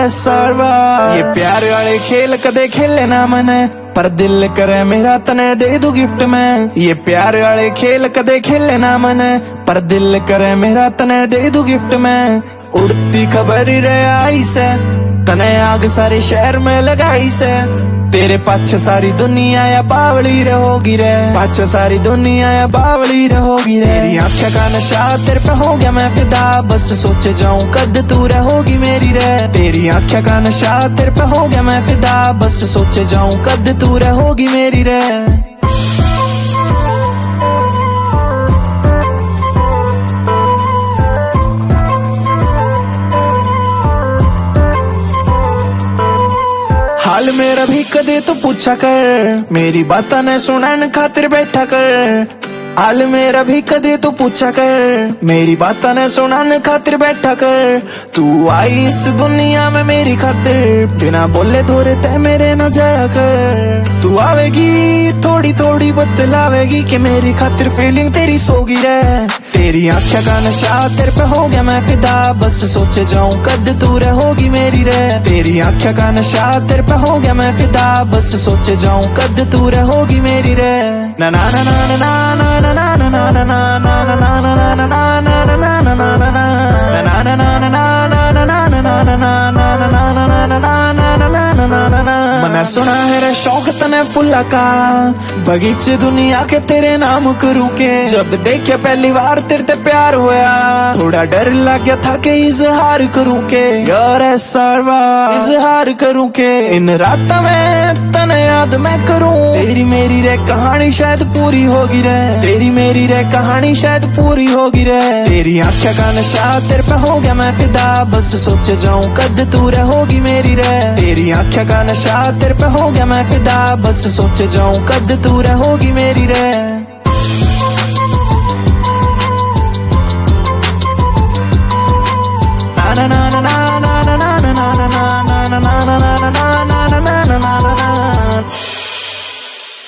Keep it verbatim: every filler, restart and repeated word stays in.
है सरवा। ये प्यार वाले खेल कदे खेले ना मने, पर दिल करे मेरा तने दे दू गिफ्ट में। ये प्यार वाले खेल कदे खेले ना मने, पर दिल करे मेरा तने दे दू गिफ्ट में। उड़ती खबर रे आई से, तने आग सारे शहर में लगाई से। तेरे पाछे सारी दुनिया या बावली रहोगी रे, पाछे सारी दुनिया या बावली रहोगी रे। तेरी आँखें का नशा तेरे पे हो गया मैं फिदा, बस सोचे जाऊं कद तू रहोगी मेरी रे। तेरी आँखें का नशा तेरे पे हो गया मैं फिदा, बस सोचे जाऊं कद तू रहोगी मेरी रे। हाल मेरा भी कदे तो पूछा कर, मेरी बाता ने सुनन खातिर बैठा कर। हाल मेरा भी कदे तो पूछा कर, मेरी बाता ने सुनन खातिर बैठा कर। तू आई इस दुनिया में मेरी खातिर, बिना बोले धोरे ते मेरे न जाया कर। तू आवेगी थोड़ी थोड़ी बतलावेगी कि मेरी खातिर फीलिंग तेरी सोगी रे। तेरी आँखें का नशा तेरे पे हो गया मैं फिदा, बस सोचे जाऊं कद तू रहोगी मेरी रे। तेरी आँखें का नशा तेरे पे हो गया मैं फिदा, बस सोचे जाऊं कद तू रहोगी मेरी रे। ना ना ना ना ना ना ना ना ना ना ना ना ना ना मना सुना है रे शौक तने फुल्ला का, बगीचे दुनिया के तेरे नाम करूं के। जब देखे पहली बार तेरे ते प्यार होया, थोड़ा डर लग गया था कि इजहार करूं के। यार सरवा इजहार करूं के, इन रात में तने याद मैं करूं। तेरी मेरी रे कहानी शायद पूरी होगी रे, तेरी मेरी रे कहानी शायद पूरी होगी रे। तेरी आँखें का नशा तेरे पे हो गया मैं फिदा, बस सोचे जाऊं कद तू रहोगी मेरी रे। तेरी आँखें का नशा तेरे पे हो गया मैं फिदा, बस सोचे जाऊं कद तू रहोगी मेरी रे। ना ना ना